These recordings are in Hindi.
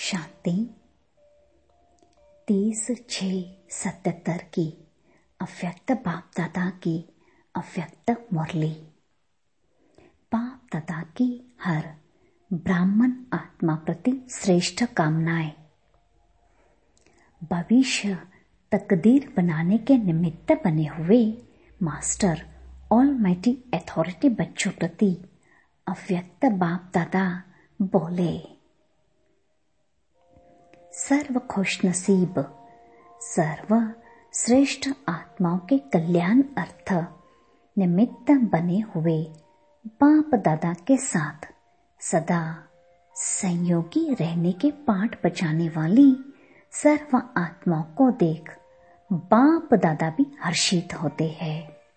शांति 30/6/77 की अव्यक्त बाप दादा की अव्यक्त मुरली। बाप दादा की हर ब्राह्मण आत्मा प्रति श्रेष्ठ कामनाएं। भविष्य तकदीर बनाने के निमित्त बने हुए मास्टर ऑलमाइटी अथॉरिटी बच्चों प्रति अव्यक्त बाप दादा बोले, सर्व खुशनसीब सर्व श्रेष्ठ आत्माओं के कल्याण अर्थ निमित्त बने हुए बाप दादा के साथ सदा संयोगी रहने के पाठ बजाने वाली सर्व आत्माओं को देख बाप दादा भी हर्षित होते हैं।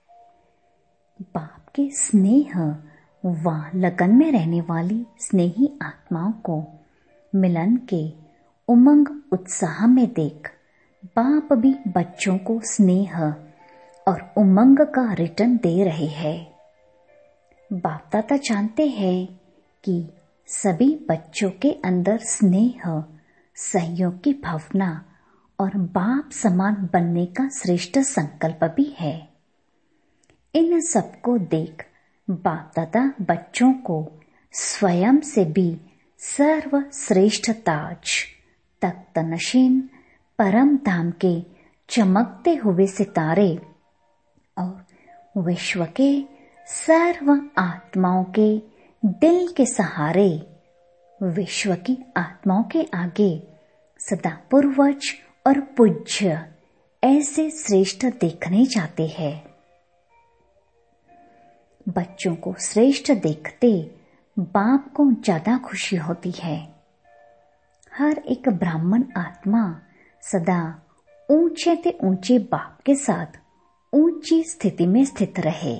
बाप के स्नेह व लगन में रहने वाली स्नेही आत्माओं को मिलन के उमंग उत्साह में देख बाप भी बच्चों को स्नेह और उमंग का रिटर्न दे रहे हैं। बाप दादा जानते हैं कि सभी बच्चों के अंदर स्नेह, सहयोग की भावना और बाप समान बनने का श्रेष्ठ संकल्प भी है। इन सबको देख बाप दादा बच्चों को स्वयं से भी सर्वश्रेष्ठ ताज तख्त नशीन परम धाम के चमकते हुए सितारे और विश्व के सर्व आत्माओं के दिल के सहारे विश्व की आत्माओं के आगे सदा पूर्वज और पूज्य ऐसे श्रेष्ठ देखने जाते हैं। बच्चों को श्रेष्ठ देखते बाप को ज्यादा खुशी होती है। हर एक ब्राह्मण आत्मा सदा ऊंचे से ऊंचे बाप के साथ ऊंची स्थिति में स्थित रहे।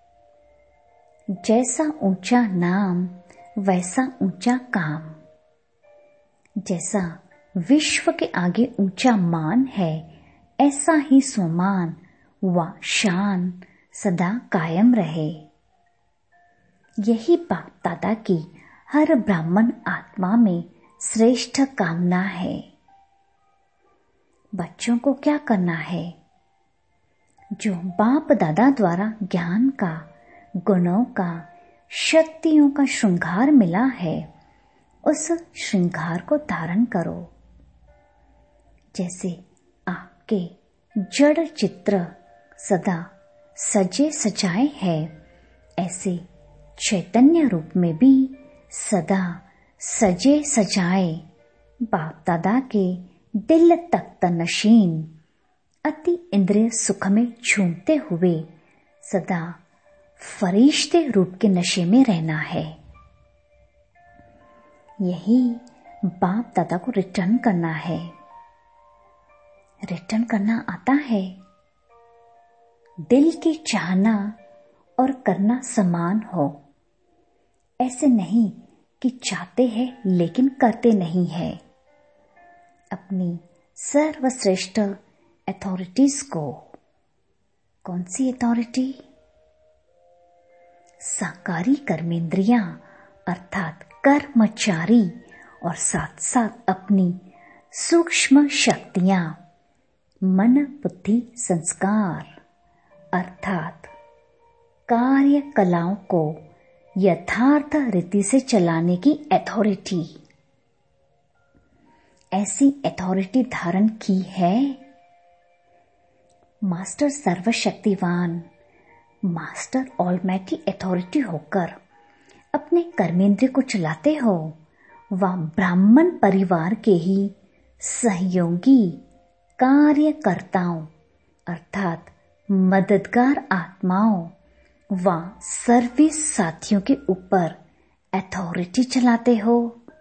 जैसा ऊंचा नाम वैसा ऊंचा काम। जैसा विश्व के आगे ऊंचा मान है, ऐसा ही स्वमान व शान सदा कायम रहे। यही बाप दादा की हर ब्राह्मण आत्मा में श्रेष्ठ कामना है। बच्चों को क्या करना है? जो बाप दादा द्वारा ज्ञान का, गुणों का, शक्तियों का श्रृंगार मिला है, उस श्रृंगार को धारण करो। जैसे आपके जड़ चित्र सदा सजे सजाए हैं, ऐसे चैतन्य रूप में भी सदा सजे सजाए बाप दादा के दिल तख्त नशीन अति इंद्रिय सुख में झूमते हुए सदा फरिश्ते रूप के नशे में रहना है। यही बाप दादा को रिटर्न करना है। रिटर्न करना आता है। दिल की चाहना और करना समान हो। ऐसे नहीं कि चाहते हैं लेकिन करते नहीं है। अपनी सर्वश्रेष्ठ अथॉरिटीज को, कौन सी अथॉरिटी? साकारी कर्मेंद्रियां अर्थात कर्मचारी और साथ साथ अपनी सूक्ष्म शक्तियां मन बुद्धि संस्कार अर्थात कार्य कलाओं को यथार्थ रीति से चलाने की अथॉरिटी। ऐसी अथॉरिटी धारण की है। मास्टर सर्वशक्तिवान, मास्टर ऑलमाइटी अथॉरिटी होकर अपने कर्मेंद्रिय को चलाते हो। वह ब्राह्मण परिवार के ही सहयोगी कार्यकर्ताओं अर्थात मददगार आत्माओं व सर्विस साथियों के ऊपर अथॉरिटी चलाते हो।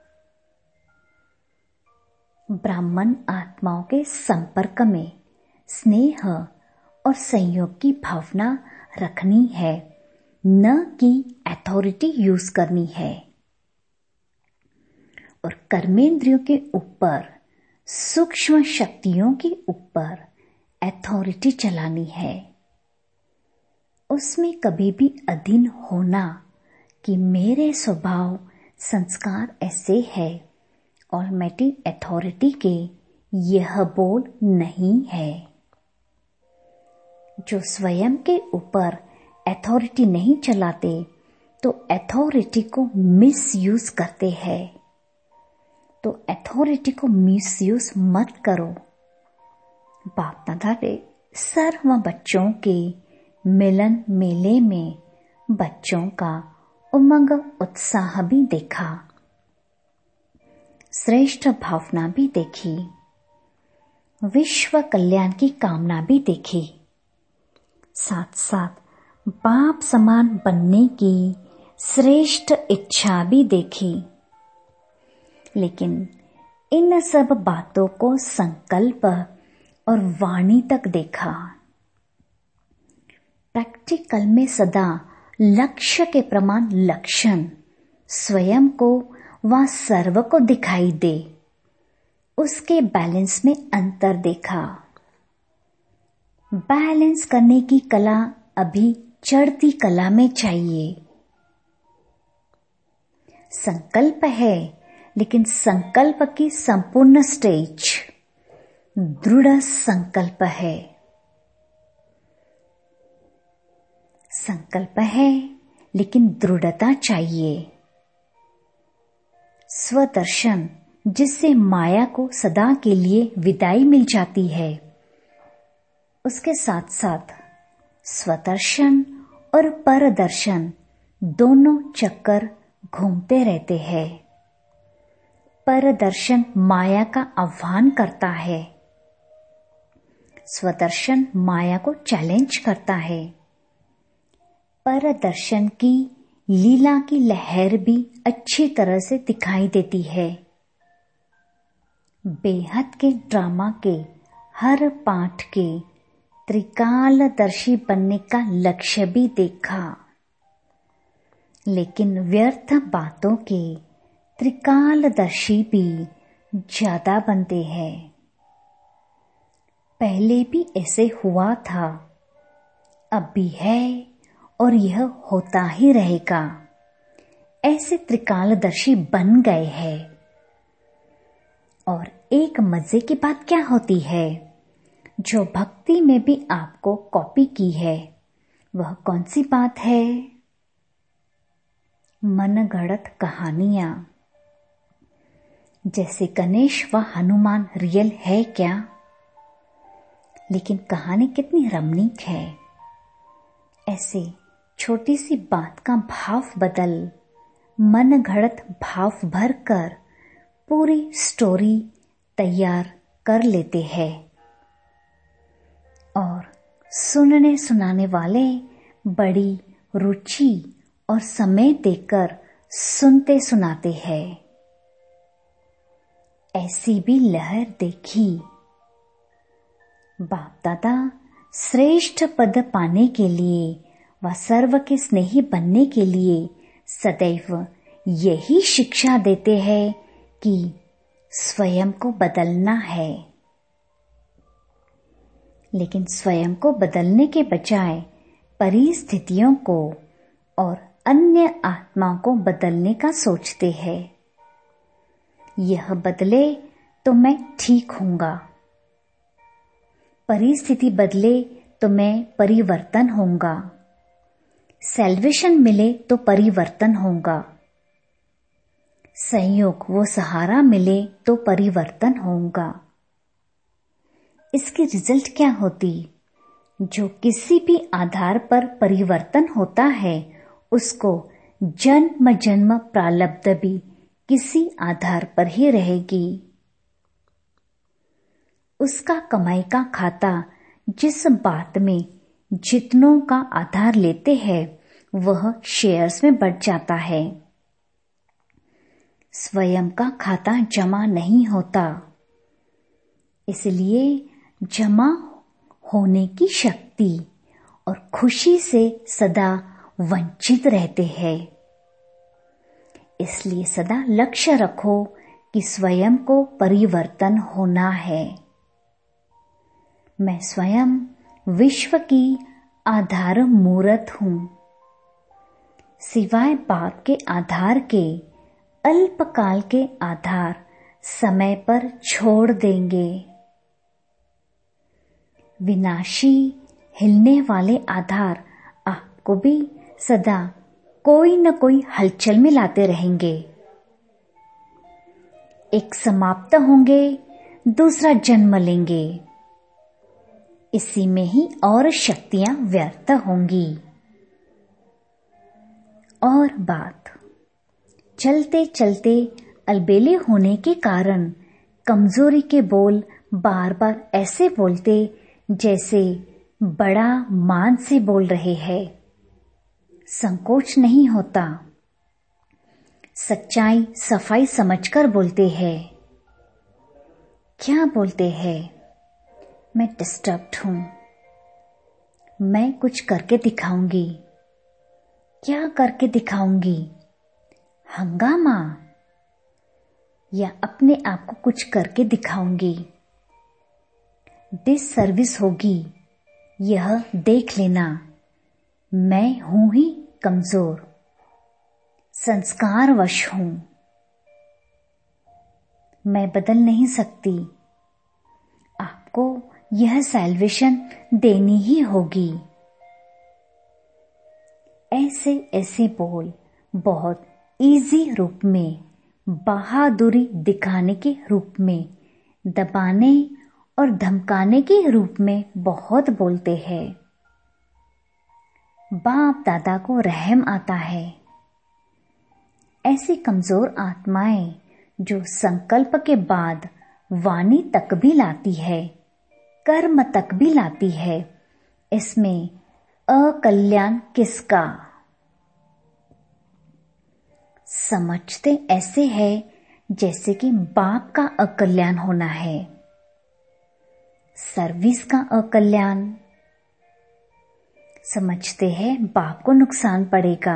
ब्राह्मण आत्माओं के संपर्क में स्नेह और संयोग की भावना रखनी है, न कि अथॉरिटी यूज करनी है। और कर्मेंद्रियों के ऊपर, सूक्ष्म शक्तियों के ऊपर अथॉरिटी चलानी है। उसमें कभी भी अधीन होना कि मेरे स्वभाव संस्कार ऐसे है ऑलमाइटी अथॉरिटी के यह बोल नहीं है। जो स्वयं के ऊपर अथॉरिटी नहीं चलाते तो अथॉरिटी को मिसयूज करते हैं। तो अथॉरिटी को मिसयूज मत करो। बाप दादा ने सर्व बच्चों के मिलन मेले में बच्चों का उमंग उत्साह भी देखा, श्रेष्ठ भावना भी देखी, विश्व कल्याण की कामना भी देखी, साथ साथ बाप समान बनने की श्रेष्ठ इच्छा भी देखी। लेकिन इन सब बातों को संकल्प और वाणी तक देखा। प्रैक्टिकल में सदा लक्ष्य के प्रमाण लक्षण स्वयं को व सर्व को दिखाई दे, उसके बैलेंस में अंतर देखा। बैलेंस करने की कला अभी चढ़ती कला में चाहिए। संकल्प है, लेकिन संकल्प की संपूर्ण स्टेज दृढ़ संकल्प है। संकल्प है, लेकिन दृढ़ता चाहिए। स्वदर्शन, जिससे माया को सदा के लिए विदाई मिल जाती है, उसके साथ साथ स्वदर्शन और परदर्शन दोनों चक्कर घूमते रहते हैं। परदर्शन माया का आह्वान करता है, स्वदर्शन माया को चैलेंज करता है। परदर्शन की लीला की लहर भी अच्छी तरह से दिखाई देती है। बेहद के ड्रामा के हर पाठ के त्रिकालदर्शी बनने का लक्ष्य भी देखा, लेकिन व्यर्थ बातों के त्रिकालदर्शी भी ज्यादा बनते हैं। पहले भी ऐसे हुआ था, अब भी है और यह होता ही रहेगा। ऐसे त्रिकालदर्शी बन गए हैं। और एक मजे की बात क्या होती है, जो भक्ति में भी आपको कॉपी की है, वह कौन सी बात है? मनगढ़ंत कहानियां। जैसे गणेश व हनुमान रियल है क्या? लेकिन कहानी कितनी रमणीक है। ऐसे छोटी सी बात का भाव बदल मनगढ़ंत भाव भरकर पूरी स्टोरी तैयार कर लेते हैं और सुनने सुनाने वाले बड़ी रुचि और समय देकर सुनते सुनाते हैं। ऐसी भी लहर देखी। बाप दादा श्रेष्ठ पद पाने के लिए व सर्व के स्नेही बनने के लिए सदैव यही शिक्षा देते हैं कि स्वयं को बदलना है। लेकिन स्वयं को बदलने के बजाय परिस्थितियों को और अन्य आत्मा को बदलने का सोचते हैं। यह बदले तो मैं ठीक होऊंगा, परिस्थिति बदले तो मैं परिवर्तन होऊंगा, सैल्वेशन मिले तो परिवर्तन होगा, संयोग वो सहारा मिले तो परिवर्तन होगा। इसकी रिजल्ट क्या होती? जो किसी भी आधार पर परिवर्तन होता है, उसको जन्म जन्म प्रारब्ध भी किसी आधार पर ही रहेगी। उसका कमाई का खाता जिस बात में जितनों का आधार लेते हैं, वह शेयर्स में बढ़ जाता है। स्वयं का खाता जमा नहीं होता, इसलिए जमा होने की शक्ति और खुशी से सदा वंचित रहते हैं। इसलिए सदा लक्ष्य रखो कि स्वयं को परिवर्तन होना है। मैं स्वयं विश्व की आधार मूर्त हूँ। सिवाय बाप के आधार के अल्पकाल के आधार समय पर छोड़ देंगे। विनाशी हिलने वाले आधार आपको भी सदा कोई न कोई हलचल में लाते रहेंगे। एक समाप्त होंगे, दूसरा जन्म लेंगे। इसी में ही और शक्तियां व्यर्थ होंगी। और बात, चलते चलते अलबेले होने के कारण कमजोरी के बोल बार बार ऐसे बोलते जैसे बड़ा मान से बोल रहे हैं। संकोच नहीं होता। सच्चाई सफाई समझकर बोलते हैं। क्या बोलते हैं? मैं डिस्टर्ब्ड हूं। मैं कुछ करके दिखाऊंगी। क्या करके दिखाऊंगी? हंगामा, या अपने आप को कुछ करके दिखाऊंगी। डिससर्विस होगी, यह देख लेना। मैं हूं ही कमजोर, संस्कारवश हूं। मैं बदल नहीं सकती। आपको यह सैल्वेशन देनी ही होगी। ऐसे ऐसे बोल बहुत इजी रूप में, बहादुरी दिखाने के रूप में, दबाने और धमकाने के रूप में बहुत बोलते हैं। बाप दादा को रहम आता है। ऐसी कमजोर आत्माएं जो संकल्प के बाद वाणी तक भी लाती है, कर्म तक भी लाती है, इसमें अकल्याण किसका? समझते ऐसे है जैसे कि बाप का अकल्याण होना है, सर्विस का अकल्याण। समझते हैं बाप को नुकसान पड़ेगा,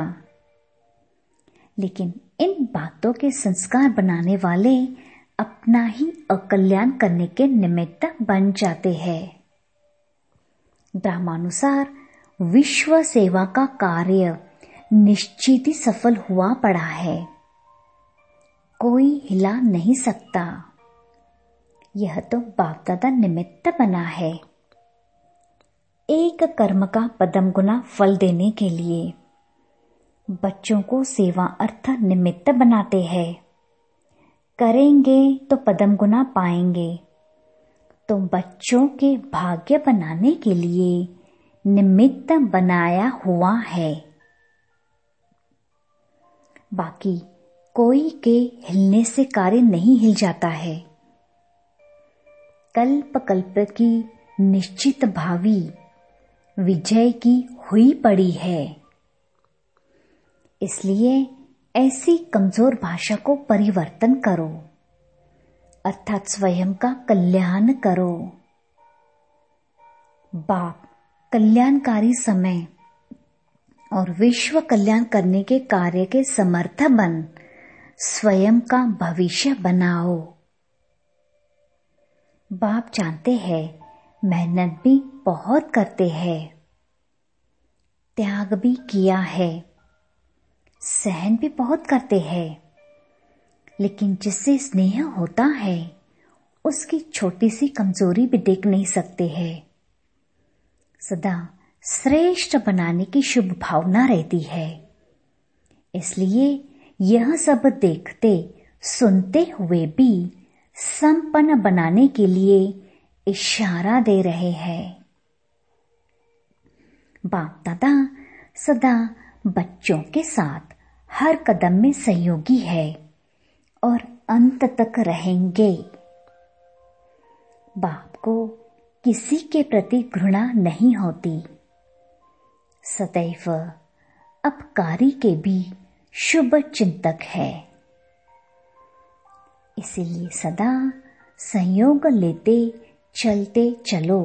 लेकिन इन बातों के संस्कार बनाने वाले अपना ही अकल्याण करने के निमित्त बन जाते हैं। ब्रह्मानुसार विश्व सेवा का कार्य निश्चित ही सफल हुआ पड़ा है। कोई हिला नहीं सकता। यह तो बाप दादा निमित्त बना है, एक कर्म का पदम गुना फल देने के लिए। बच्चों को सेवा अर्थ निमित्त बनाते हैं। करेंगे तो पदम गुना पाएंगे, तो बच्चों के भाग्य बनाने के लिए निमित्त बनाया हुआ है। बाकी कोई के हिलने से कार्य नहीं हिल जाता है। कल्प कल्प की निश्चित भावी विजय की हुई पड़ी है। इसलिए ऐसी कमजोर भाषा को परिवर्तन करो, अर्थात स्वयं का कल्याण करो। बाप कल्याणकारी समय और विश्व कल्याण करने के कार्य के समर्थ बन स्वयं का भविष्य बनाओ। बाप जानते हैं मेहनत भी बहुत करते हैं, त्याग भी किया है, सहन भी बहुत करते हैं, लेकिन जिससे स्नेह होता है उसकी छोटी सी कमजोरी भी देख नहीं सकते हैं। सदा श्रेष्ठ बनाने की शुभ भावना रहती है। इसलिए यह सब देखते सुनते हुए भी संपन्न बनाने के लिए इशारा दे रहे हैं। बाप दादा सदा बच्चों के साथ हर कदम में सहयोगी है और अंत तक रहेंगे। बाप को किसी के प्रति घृणा नहीं होती। सदैव अपकारी के भी शुभ चिंतक है। इसीलिए सदा संयोग लेते चलते चलो।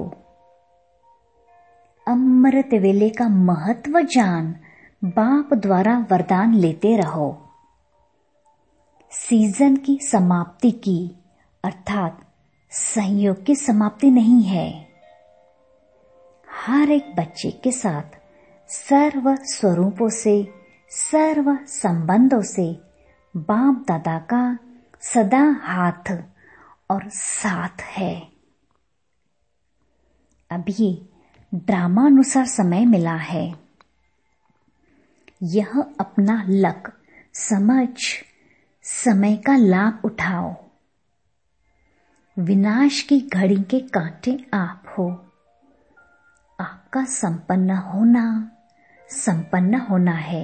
अमृत वेले का महत्व जान बाप द्वारा वरदान लेते रहो। सीजन की समाप्ति की अर्थात संयोग की समाप्ति नहीं है। हर एक बच्चे के साथ सर्व स्वरूपों से, सर्व संबंधों से बाप दादा का सदा हाथ और साथ है। अभी ड्रामानुसार समय मिला है। यह अपना लक समझ समय का लाभ उठाओ। विनाश की घड़ी के कांटे आप हो। आपका संपन्न होना है।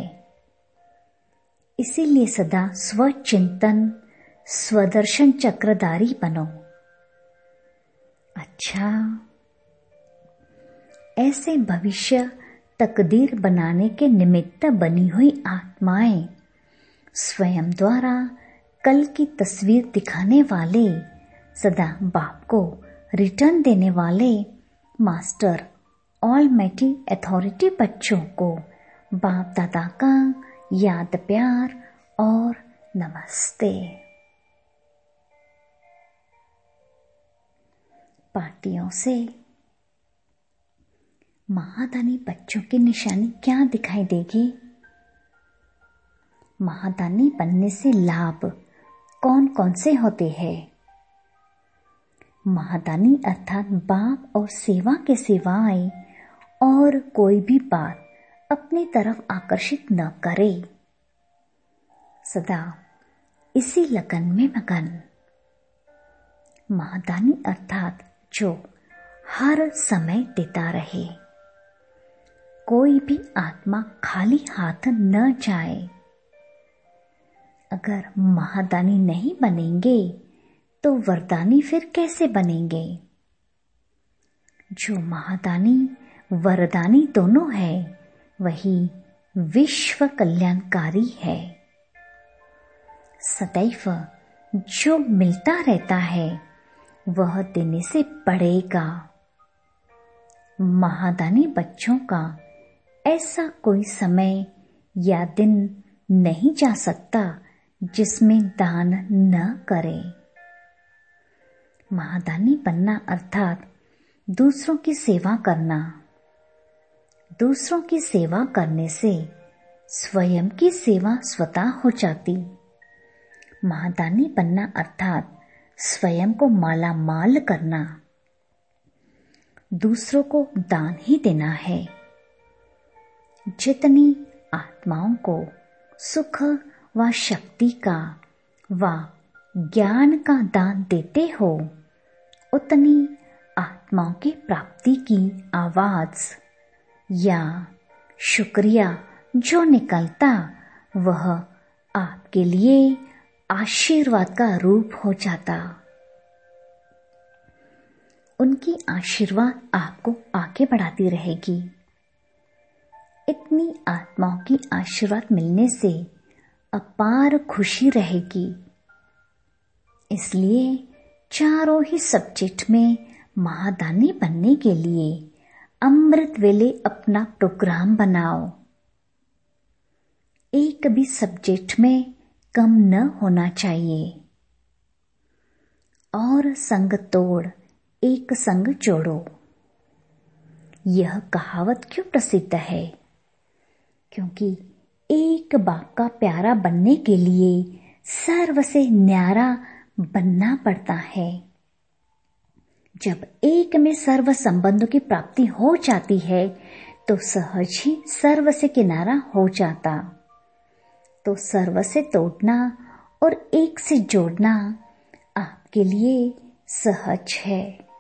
इसीलिए सदा स्वचिंतन स्वदर्शन चक्रधारी बनो। अच्छा, ऐसे भविष्य तकदीर बनाने के निमित्त बनी हुई आत्माएं, स्वयं द्वारा कल की तस्वीर दिखाने वाले, सदा बाप को रिटर्न देने वाले मास्टर ऑलमाइटी अथॉरिटी बच्चों को बाप दादा का याद प्यार और नमस्ते। पार्टियों से महादानी बच्चों की निशानी क्या दिखाई देगी? महादानी बनने से लाभ कौन कौन से होते हैं? महादानी अर्थात बाप और सेवा के सिवाय और कोई भी बात अपनी तरफ आकर्षित न करे। सदा इसी लगन में मगन। महादानी अर्थात जो हर समय देता रहे। कोई भी आत्मा खाली हाथ न जाए। अगर महादानी नहीं बनेंगे तो वरदानी फिर कैसे बनेंगे? जो महादानी वरदानी दोनों है, वही विश्व कल्याणकारी है। सदैव जो मिलता रहता है वह देने से बढ़ेगा। महादानी बच्चों का ऐसा कोई समय या दिन नहीं जा सकता जिसमें दान न करे। महादानी बनना अर्थात दूसरों की सेवा करना। दूसरों की सेवा करने से स्वयं की सेवा स्वतः हो जाती। महादानी बनना अर्थात स्वयं को माला माल करना। दूसरों को दान ही देना है। जितनी आत्माओं को सुख व शक्ति का व ज्ञान का दान देते हो, उतनी आत्माओं की प्राप्ति की आवाज या शुक्रिया जो निकलता, वह आपके लिए आशीर्वाद का रूप हो जाता। उनकी आशीर्वाद आपको आगे बढ़ाती रहेगी। इतनी आत्माओं की आशीर्वाद मिलने से अपार खुशी रहेगी। इसलिए चारों ही सब्जेक्ट में महादानी बनने के लिए अमृत वेले अपना प्रोग्राम बनाओ। एक भी सब्जेक्ट में कम न होना चाहिए। और संग तोड़ एक संग जोड़ो। यह कहावत क्यों प्रसिद्ध है? क्योंकि एक बाप का प्यारा बनने के लिए सर्व से न्यारा बनना पड़ता है। जब एक में सर्व संबंधों की प्राप्ति हो जाती है तो सहज ही सर्व से किनारा हो जाता। तो सर्व से तोड़ना और एक से जोड़ना आपके लिए सहज है।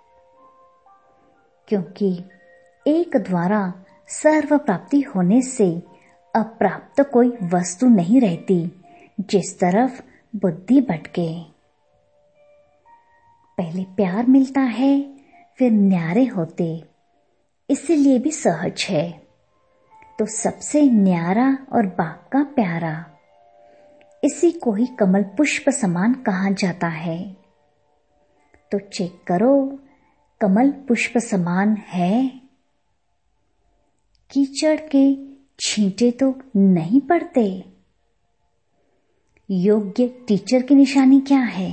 क्योंकि एक द्वारा सर्व प्राप्ति होने से अप्राप्त कोई वस्तु नहीं रहती जिस तरफ बुद्धि भटके। पहले प्यार मिलता है, फिर न्यारे होते, इसीलिए भी सहज है। तो सबसे न्यारा और बाप का प्यारा, इसी को ही कमल पुष्प समान कहा जाता है। तो चेक करो, कमल पुष्प समान है? कीचड़ के छींटे तो नहीं पड़ते। योग्य टीचर की निशानी क्या है?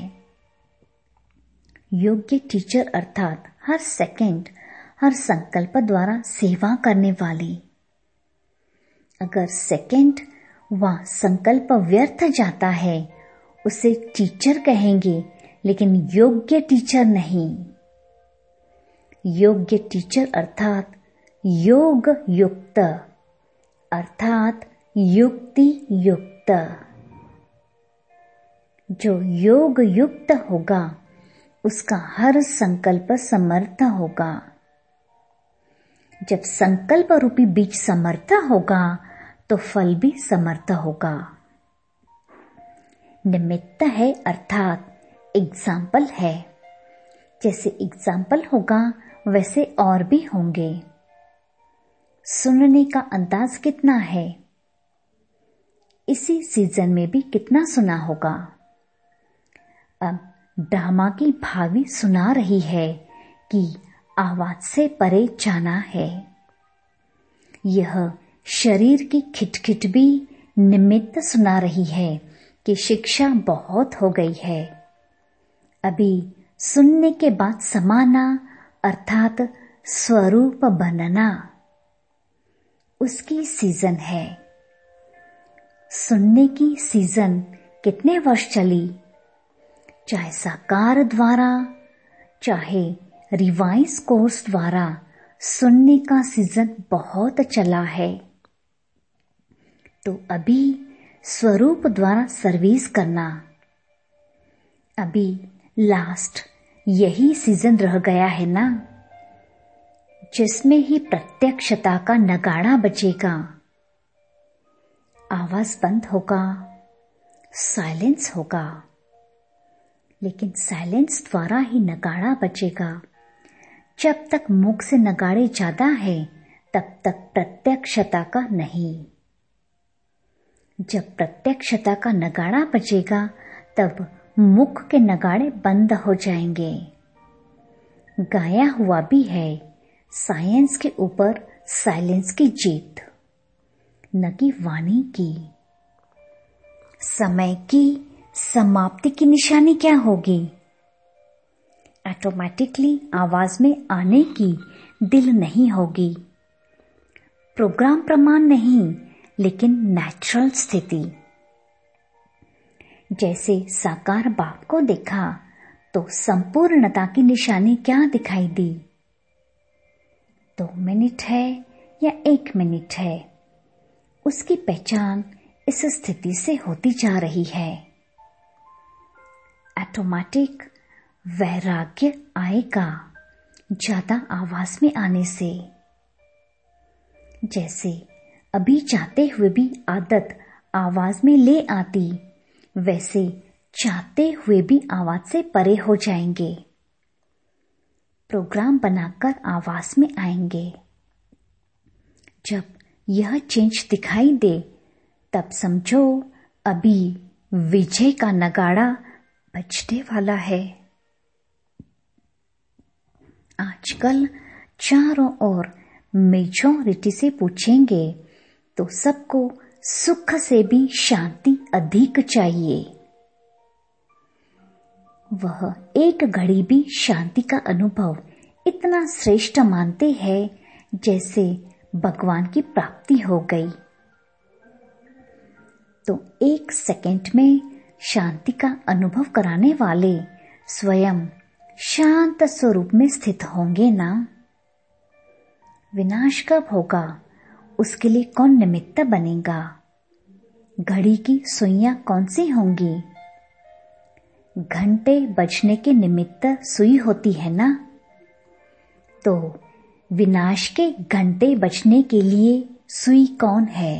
योग्य टीचर अर्थात हर सेकंड हर संकल्प द्वारा सेवा करने वाली। अगर सेकंड व संकल्प व्यर्थ जाता है उसे टीचर कहेंगे, लेकिन योग्य टीचर नहीं। योग्य टीचर अर्थात योग युक्त, अर्थात युक्ति युक्त। जो योग युक्त होगा उसका हर संकल्प समर्थ होगा। जब संकल्प रूपी बीज समर्थ होगा तो फल भी समर्थ होगा। निमित्त है अर्थात एग्जाम्पल है। जैसे एग्जाम्पल होगा वैसे और भी होंगे। सुनने का अंदाज कितना है, इसी सीजन में भी कितना सुना होगा। अब ड्रामा की भावी सुना रही है कि आवाज से परे जाना है। यह शरीर की खिटखिट भी निमित्त सुना रही है कि शिक्षा बहुत हो गई है। अभी सुनने के बाद समाना अर्थात स्वरूप बनना, उसकी सीजन है। सुनने की सीजन कितने वर्ष चली, चाहे साकार द्वारा चाहे रिवाइज कोर्स द्वारा, सुनने का सीजन बहुत चला है। तो अभी स्वरूप द्वारा सर्विस करना, अभी लास्ट यही सीजन रह गया है ना, जिसमें ही प्रत्यक्षता का नगाड़ा बजेगा। आवाज बंद होगा, साइलेंस होगा, लेकिन साइलेंस द्वारा ही नगाड़ा बजेगा। जब तक मुख से नगाड़े ज्यादा है तब तक प्रत्यक्षता का नहीं। जब प्रत्यक्षता का नगाड़ा बजेगा तब मुख के नगाड़े बंद हो जाएंगे। गाया हुआ भी है, साइंस के ऊपर साइलेंस की जीत, न कि वाणी की। समय की समाप्ति की निशानी क्या होगी? ऑटोमेटिकली आवाज में आने की दिल नहीं होगी। प्रोग्राम प्रमाण नहीं, लेकिन नेचुरल स्थिति। जैसे साकार बाप को देखा तो संपूर्णता की निशानी क्या दिखाई दी? 2 मिनट है या 1 मिनट है, उसकी पहचान इस स्थिति से होती जा रही है। ऑटोमेटिक वैराग्य आएगा ज्यादा आवाज में आने से। जैसे अभी चाहते हुए भी आदत आवाज में ले आती, वैसे चाहते हुए भी आवाज से परे हो जाएंगे। प्रोग्राम बनाकर आवाज में आएंगे। जब यह चेंज दिखाई दे तब समझो अभी विजय का नगाड़ा बजने वाला है। आजकल चारों ओर मेजॉरिटी से पूछेंगे तो सबको सुख से भी शांति अधिक चाहिए। वह एक घड़ी भी शांति का अनुभव इतना श्रेष्ठ मानते हैं जैसे भगवान की प्राप्ति हो गई। तो 1 सेकंड में शांति का अनुभव कराने वाले स्वयं शांत स्वरूप में स्थित होंगे ना। विनाश कब होगा उसके लिए कौन निमित्त बनेगा? घड़ी की सुइयां कौन सी होंगी? घंटे बजने के निमित्त सुई होती है ना। तो विनाश के घंटे बजने के लिए सुई कौन है?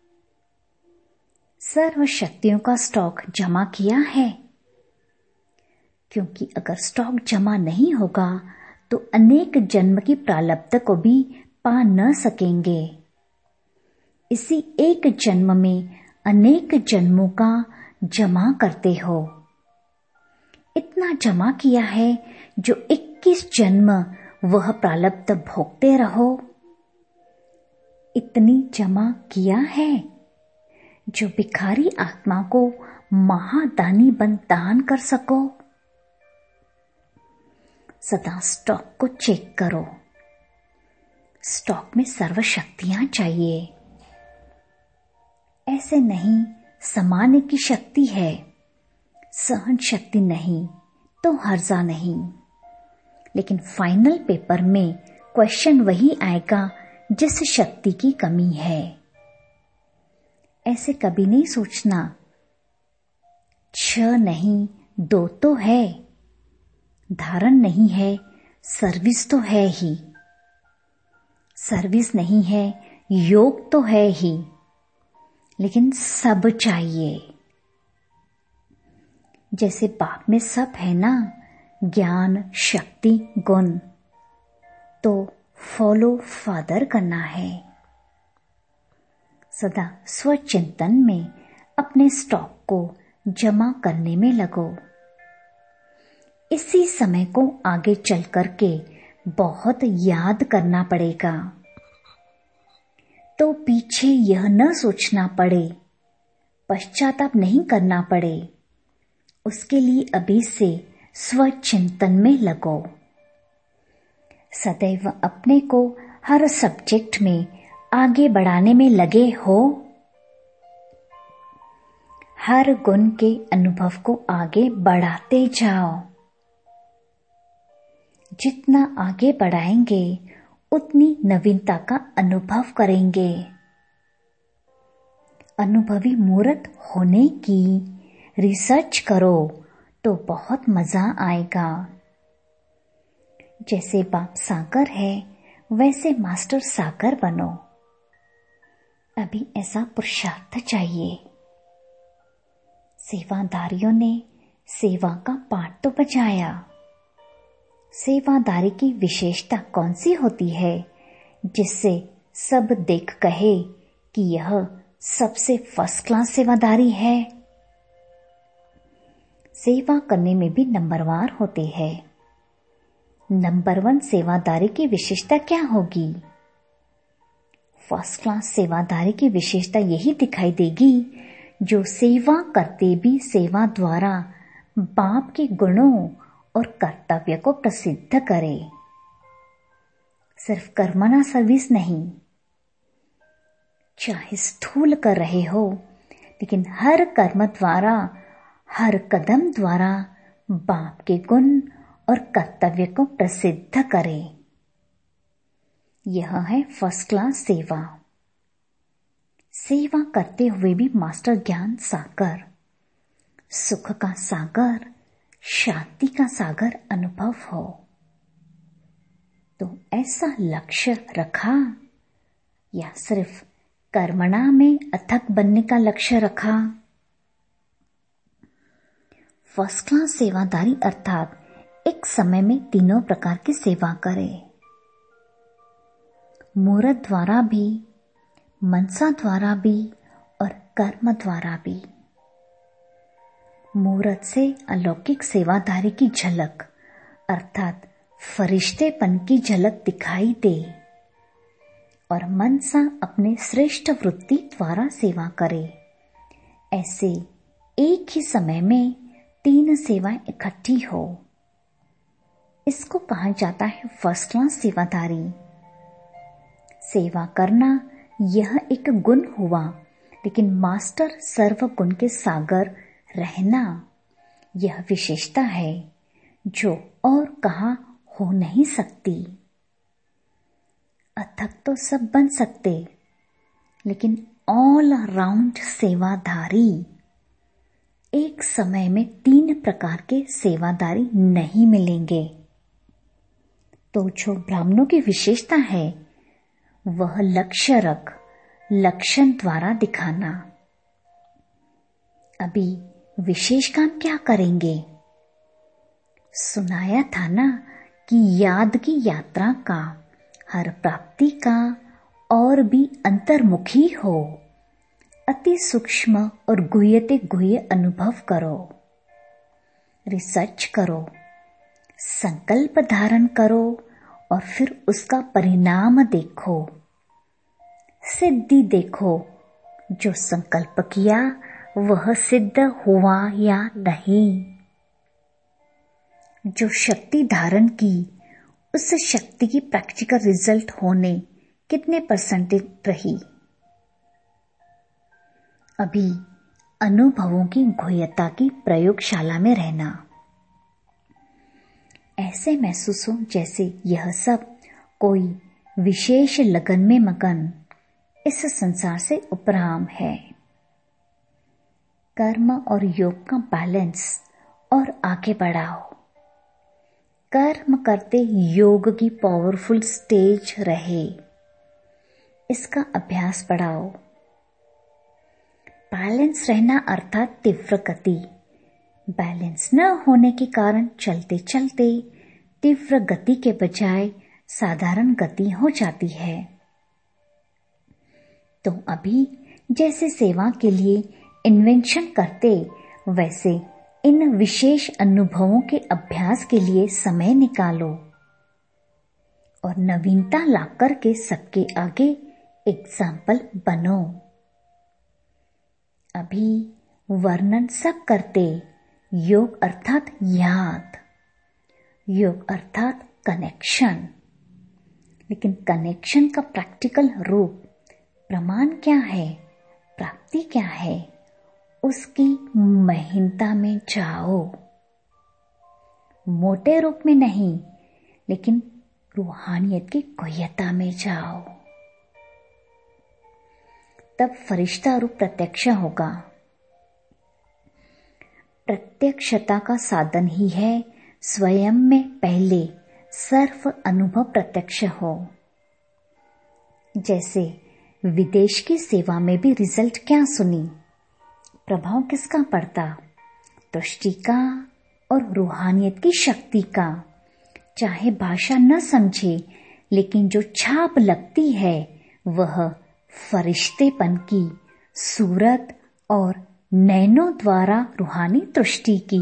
सर्व शक्तियों का स्टॉक जमा किया है, क्योंकि अगर स्टॉक जमा नहीं होगा तो अनेक जन्म की प्रारब्ध को भी पा न सकेंगे। इसी एक जन्म में अनेक जन्मों का जमा करते हो। इतना जमा किया है जो 21 जन्म वह प्रारब्ध भोगते रहो। इतनी जमा किया है जो भिखारी आत्मा को महादानी बन दान कर सको। सदा स्टॉक को चेक करो। स्टॉक में सर्व शक्तियां चाहिए। ऐसे नहीं समाने की शक्ति है, सहन शक्ति नहीं तो हर्जा नहीं, लेकिन फाइनल पेपर में क्वेश्चन वही आएगा जिस शक्ति की कमी है। ऐसे कभी नहीं सोचना 6 नहीं 2 तो है, धारण नहीं है सर्विस तो है ही, सर्विस नहीं है योग तो है ही, लेकिन सब चाहिए। जैसे बाप में सब है ना, ज्ञान शक्ति गुण, तो फॉलो फादर करना है। सदा स्वचिंतन में अपने स्टॉक को जमा करने में लगो। इसी समय को आगे चल करके बहुत याद करना पड़ेगा, तो पीछे यह न सोचना पड़े, पश्चाताप नहीं करना पड़े, उसके लिए अभी से स्वचिंतन में लगो। सदैव अपने को हर सब्जेक्ट में आगे बढ़ाने में लगे हो। हर गुण के अनुभव को आगे बढ़ाते जाओ। जितना आगे बढ़ाएंगे उतनी नवीनता का अनुभव करेंगे। अनुभवी मूर्त होने की रिसर्च करो तो बहुत मजा आएगा। जैसे बाप सागर है वैसे मास्टर सागर बनो। अभी ऐसा पुरुषार्थ चाहिए। सेवादारियों ने सेवा का पाठ तो बजाया। सेवादारी की विशेषता कौन सी होती है जिससे सब देख कहे कि यह सबसे फर्स्ट क्लास सेवादारी है? सेवा करने में भी नंबरवार होते हैं। नंबर 1 सेवादारी की विशेषता क्या होगी? फर्स्ट क्लास सेवादारी की विशेषता यही दिखाई देगी जो सेवा करते भी सेवा द्वारा बाप के गुणों और कर्तव्य को प्रसिद्ध करे। सिर्फ कर्मणा सर्विस नहीं, चाहे स्थूल कर रहे हो लेकिन हर कर्म द्वारा हर कदम द्वारा बाप के गुण और कर्तव्य को प्रसिद्ध करे। यह है फर्स्ट क्लास सेवा। सेवा करते हुए भी मास्टर ज्ञान सागर, सुख का सागर, शांति का सागर अनुभव हो। तो ऐसा लक्ष्य रखा या सिर्फ कर्मणा में अथक बनने का लक्ष्य रखा? फर्स्ट क्लास सेवादारी अर्थात एक समय में तीनों प्रकार की सेवा करे। मूर्त द्वारा भी, मनसा द्वारा भी और कर्म द्वारा भी। मूर्त से अलौकिक सेवादारी की झलक अर्थात फरिश्तेपन की झलक दिखाई दे और मनसा अपने श्रेष्ठ वृत्ति द्वारा सेवा करे। ऐसे एक ही समय में 3 सेवाएं इकट्ठी हो, इसको कहा जाता है फर्स्ट क्लास सेवादारी। सेवा करना यह एक गुण हुआ, लेकिन मास्टर सर्व गुण के सागर रहना यह विशेषता है जो और कहाँ हो नहीं सकती। अथक तो सब बन सकते, लेकिन ऑल राउंड सेवादारी एक समय में 3 प्रकार के सेवादारी नहीं मिलेंगे। तो जो ब्राह्मणों की विशेषता है वह लक्ष्य रख, लक्षण द्वारा दिखाना। अभी विशेष काम क्या करेंगे? सुनाया था ना कि याद की यात्रा का, हर प्राप्ति का और भी अंतर्मुखी हो। अति सूक्ष्म और गुह्यते गुह्य अनुभव करो, रिसर्च करो, संकल्प धारण करो और फिर उसका परिणाम देखो, सिद्धि देखो। जो संकल्प किया वह सिद्ध हुआ या नहीं। जो शक्ति धारण की उस शक्ति की प्रैक्टिकल रिजल्ट होने कितने % रही? अभी अनुभवों की गुह्यता की प्रयोगशाला में रहना। ऐसे महसूस हो जैसे यह सब कोई विशेष लगन में मगन इस संसार से उपराम है। कर्म और योग का बैलेंस और आगे बढ़ाओ। कर्म करते योग की पावरफुल स्टेज रहे, इसका अभ्यास बढ़ाओ। बैलेंस रहना अर्थात तीव्र गति। बैलेंस न होने के कारण चलते चलते तीव्र गति के बजाय साधारण गति हो जाती है। तो अभी जैसे सेवा के लिए इन्वेंशन करते, वैसे इन विशेष अनुभवों के अभ्यास के लिए समय निकालो और नवीनता लाकर के सबके आगे एग्जाम्पल बनो। अभी वर्णन सब करते, योग अर्थात याद, योग अर्थात कनेक्शन, लेकिन कनेक्शन का प्रैक्टिकल रूप, प्रमाण क्या है, प्राप्ति क्या है, उसकी महीनता में जाओ। मोटे रूप में नहीं, लेकिन रूहानियत की गुह्यता में जाओ। तब फरिश्ता रूप प्रत्यक्ष होगा। प्रत्यक्षता का साधन ही है स्वयं में पहले सर्व अनुभव प्रत्यक्ष हो। जैसे विदेश की सेवा में भी रिजल्ट क्या सुनी, प्रभाव किसका पड़ता, दृष्टि का और रूहानियत की शक्ति का। चाहे भाषा न समझे, लेकिन जो छाप लगती है वह फरिश्तेपन की सूरत और नैनों द्वारा रूहानी दृष्टि की।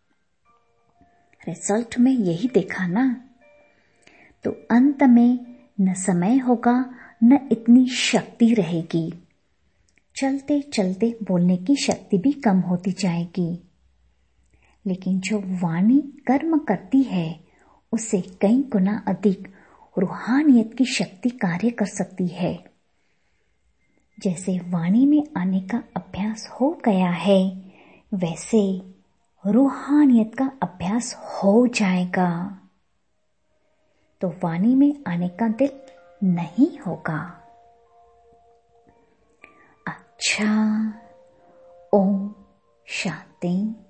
रिजल्ट में यही देखा ना। तो अंत में न समय होगा न इतनी शक्ति रहेगी। चलते चलते बोलने की शक्ति भी कम होती जाएगी। लेकिन जो वाणी कर्म करती है उससे कई गुना अधिक रूहानियत की शक्ति कार्य कर सकती है। जैसे वाणी में आने का अभ्यास हो गया है, वैसे रूहानियत का अभ्यास हो जाएगा। तो वाणी में आने का दिल नहीं होगा। अच्छा, ओम शांति।